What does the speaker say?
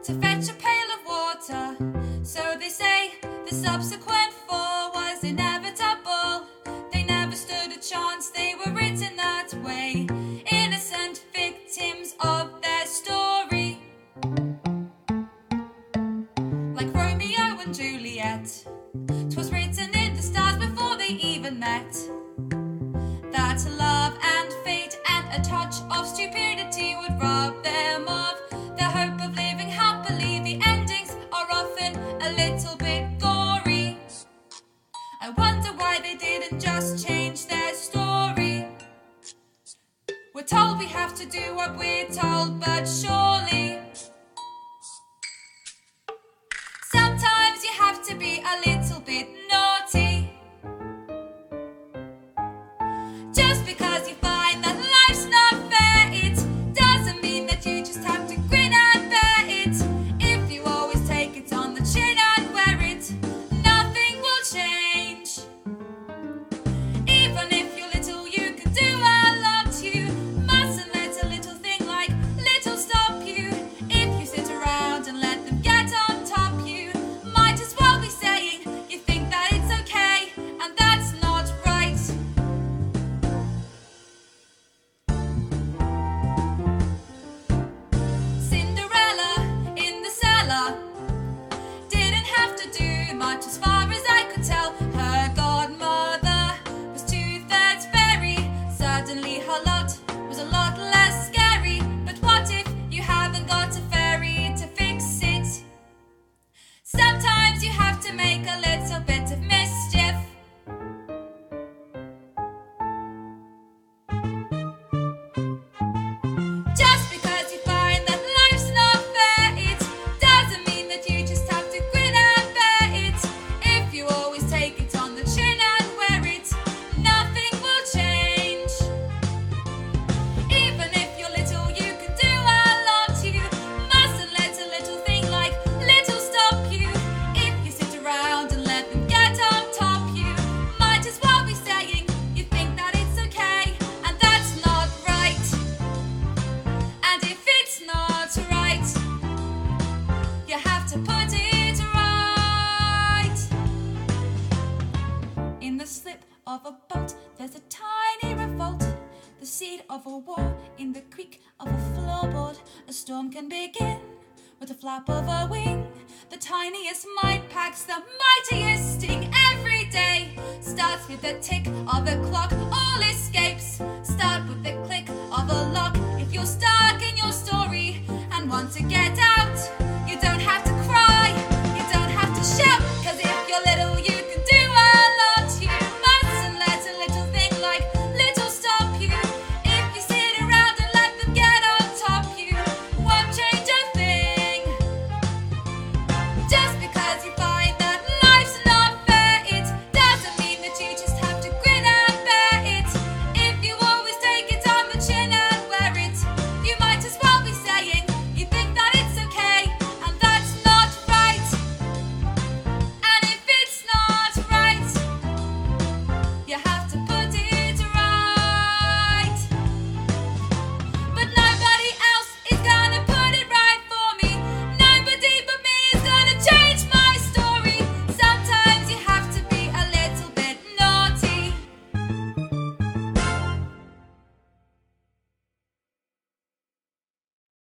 to fetch a pail of water. So they say the subsequent fall was inevitable. They never stood a chance, they were written that way. Innocent victims of their story. Like Romeo and Juliet, 'twas written in the stars before they even met, that love and fate and a touch of stupidity would rob them of the hope of living happily. The endings are often a little bit gory. I wonder why they didn't just change their story. We're told we have to do what we're told, but surely sometimes you have to be a little bit naughty. Just because you find that life's not fair, it doesn't mean that you just have to grin and bear it. If you always take it on the chin and wear it, nothing will change. Even if you're little, you can do a lot. You mustn't let a little thing like little stop you. If you sit around and let them get on top, you might as well be saying you think that it's okay, and that's not right. Cinderella in the cellar didn't have to do much as far as I could tell. Her godmother was 2/3 fairy. Suddenly her lot was a lot less scary. But what if you haven't got a fairy to fix it? Sometimes you have to make a little bit of mischief. Just because you find that life's not fair, it doesn't mean that you just have to grin and bear it. If you always take it on the chin and wear it, nothing will change. Even if you're little, you can do a lot. You mustn't let a little thing like little stop you. If you sit around and let them get on top, you might as well be saying you think that it's okay, and that's not right. And if it's not right, you have to put it right. In the slip of a boat, there's a tiny revolt, the seed of a war in the creak of a floorboard. A storm can begin with a flap of a wing. The tiniest mite packs the mightiest sting. Every day starts with the tick of the clock. All escapes start with the